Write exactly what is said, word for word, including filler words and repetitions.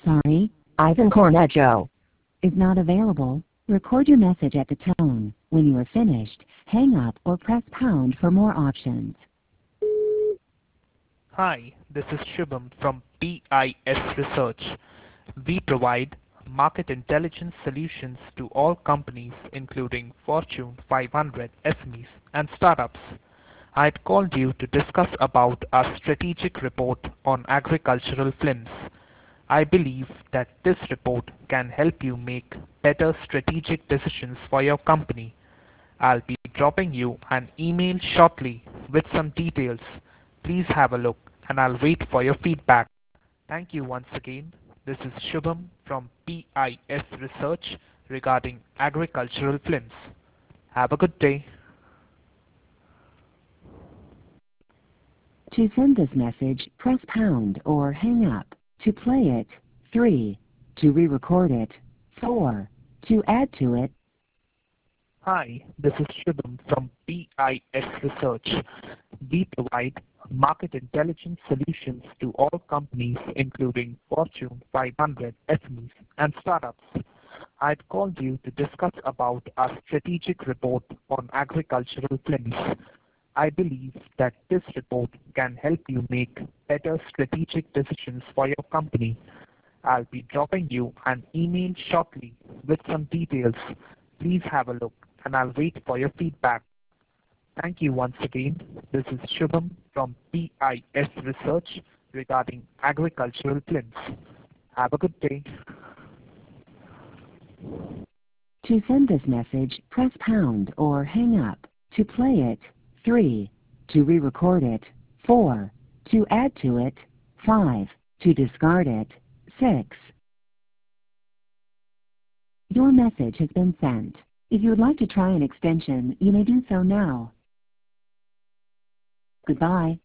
Sorry, Ivan Cornejo is not available. Record your message at the tone. When you are finished, hang up or press pound for more options. Hi, this is Shubham from P I S Research. We provide market intelligence solutions to all companies, including Fortune five hundred S M Es and startups. I had called you to discuss about our strategic report on agricultural films. I believe that this report can help you make better strategic decisions for your company. I'll be dropping you an email shortly with some details. Please have a look and I'll wait for your feedback. Thank you once again. This is Shubham from P I S Research regarding agricultural films. Have a good day. To send this message, press pound or hang up. To play it, three. To re-record it, four. To add to it. Hi, this is Shubham from P I S Research. We provide market intelligence solutions to all companies, including Fortune five hundred S M Es and startups. I'd called you to discuss about our strategic report on agricultural films. I believe that this report can help you make better strategic decisions for your company. I'll be dropping you an email shortly with some details. Please have a look and I'll wait for your feedback. Thank you once again. This is Shubham from P I S Research regarding agricultural films. Have a good day. To send this message, press pound or hang up. To play it, three. To re-record it, four. To add to it, five. To discard it, six. Your message has been sent. If you would like to try an extension, you may do so now. Goodbye.